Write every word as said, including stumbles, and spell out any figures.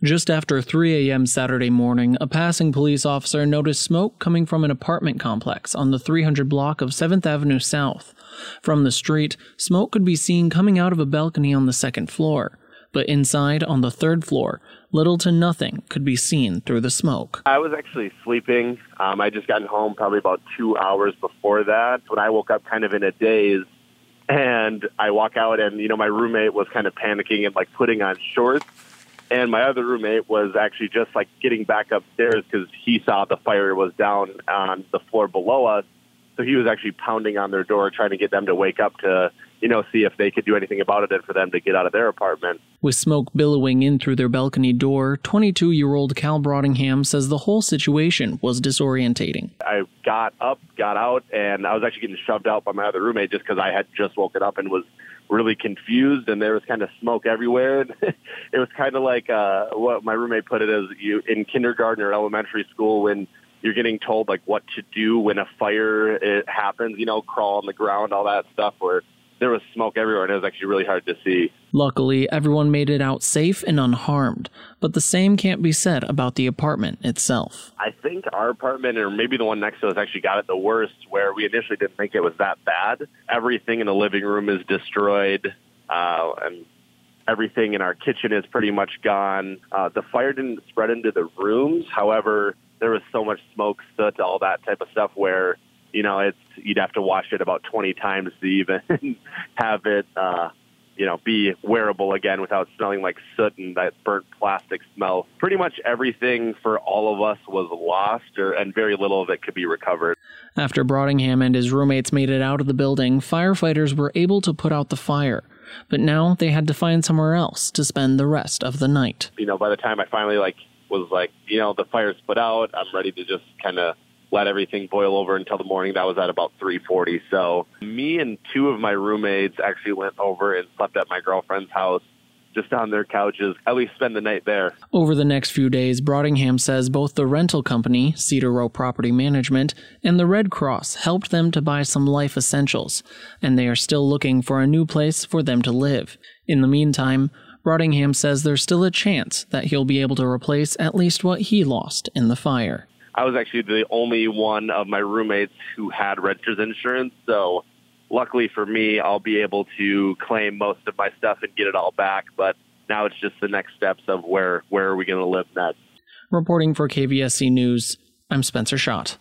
Just after three a m Saturday morning, a passing police officer noticed smoke coming from an apartment complex on the three hundred block of seventh Avenue South. From the street, smoke could be seen coming out of a balcony on the second floor, but inside on the third floor, little to nothing could be seen through the smoke. I was actually sleeping. Um, I just gotten home probably about two hours before that when I woke up kind of in a daze. And I walk out and, you know, my roommate was kind of panicking and like putting on shorts. And my other roommate was actually just like getting back upstairs because he saw the fire was down on the floor below us. So he was actually pounding on their door, trying to get them to wake up to, you know, see if they could do anything about it and for them to get out of their apartment. With smoke billowing in through their balcony door, twenty-two-year-old Cal Brottingham says the whole situation was disorientating. I got up, got out, and I was actually getting shoved out by my other roommate just because I had just woken up and was really confused, and there was kind of smoke everywhere. It was kind of like uh, what my roommate put it as you in kindergarten or elementary school when you're getting told like what to do when a fire it happens, you know, crawl on the ground, all that stuff, where there was smoke everywhere, and it was actually really hard to see. Luckily, everyone made it out safe and unharmed, but the same can't be said about the apartment itself. I think our apartment, or maybe the one next to us, actually got it the worst, where we initially didn't think it was that bad. Everything in the living room is destroyed, uh, and everything in our kitchen is pretty much gone. Uh, the fire didn't spread into the rooms. However, there was so much smoke, soot, all that type of stuff where, you know, it's you'd have to wash it about twenty times to even have it, uh, you know, be wearable again without smelling like soot and that burnt plastic smell. Pretty much everything for all of us was lost, or, and very little of it could be recovered. After Brottingham and his roommates made it out of the building, firefighters were able to put out the fire. But now they had to find somewhere else to spend the rest of the night. You know, by the time I finally, like, was like, you know, the fire's put out, I'm ready to just kind of let everything boil over until the morning. That was at about three forty. So me and two of my roommates actually went over and slept at my girlfriend's house, just on their couches, at least spend the night there. Over the next few days, Brottingham says both the rental company, Cedar Row Property Management, and the Red Cross helped them to buy some life essentials, and they are still looking for a new place for them to live. In the meantime, Brottingham says there's still a chance that he'll be able to replace at least what he lost in the fire. I was actually the only one of my roommates who had renter's insurance, so luckily for me, I'll be able to claim most of my stuff and get it all back, but now it's just the next steps of where, where are we going to live next. Reporting for K V S C News, I'm Spencer Schott.